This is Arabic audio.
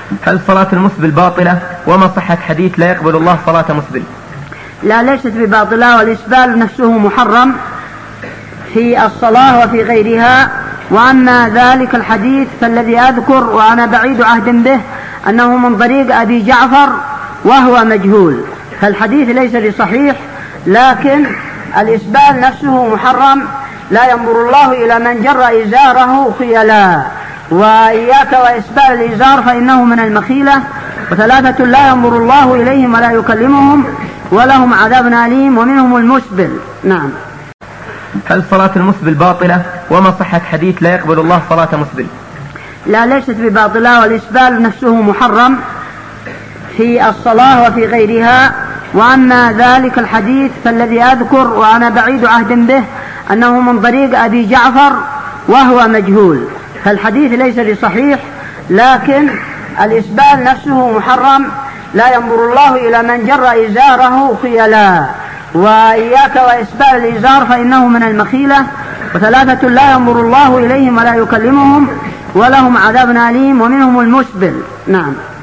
هل صلاة المسبل باطلة؟ وما صحة حديث لا يقبل الله صلاة مسبل؟ لا، ليست بباطلة، والإسبال نفسه محرم في الصلاة وفي غيرها. وأما ذلك الحديث فالذي أذكر وأنا بعيد عهد به أنه من طريق أبي جعفر وهو مجهول، فالحديث ليس بصحيح، لكن الإسبال نفسه محرم. لا ينظر الله إلى من جر إزاره خيلا، وإياك وإسبال الإزار فإنه من المخيلة. وثلاثة لا ينظر الله إليهم ولا يكلمهم ولهم عذاب أليم، ومنهم المسبل. نعم. هل صلاة المسبل باطلة؟ وما صحة حديث لا يقبل الله صلاة مسبل؟ لا، ليست بباطلة، والإسبال نفسه محرم في الصلاة وفي غيرها. وأما ذلك الحديث فالذي أذكر وأنا بعيد عهد به أنه من طريق أبي جعفر وهو مجهول، فالحديث ليس بصحيح، لكن الإسبال نفسه محرم. لا ينظر الله إلى من جر إزاره خيلا، وإياك وإسبال الإزار فإنه من المخيلة. وثلاثة لا ينظر الله إليهم ولا يكلمهم ولهم عذاب أليم، ومنهم المسبل. نعم.